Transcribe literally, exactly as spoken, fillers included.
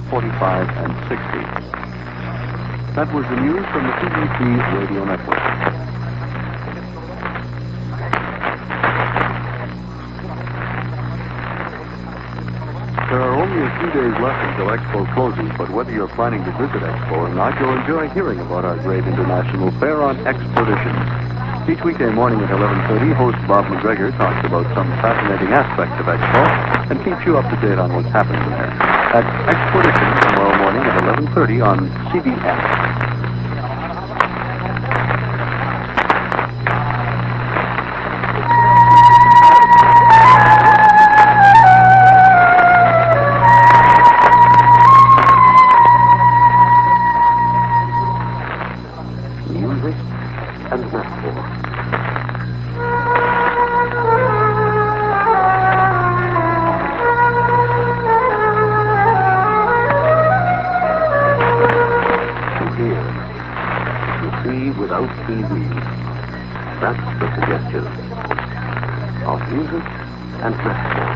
forty-five, and sixty. That was the news from the C B C Radio Network. There are only a few days left until Expo closes, but whether you're planning to visit Expo or not, you'll enjoy hearing about our great international fair on Expedition. Each weekday morning at eleven thirty, host Bob McGregor talks about some fascinating aspects of Expo and keeps you up to date on what's happening there. That's Expedition tomorrow morning at eleven thirty on C B S. Music and metaphor. To hear, to see without T V. That's the suggestion of music and metaphor.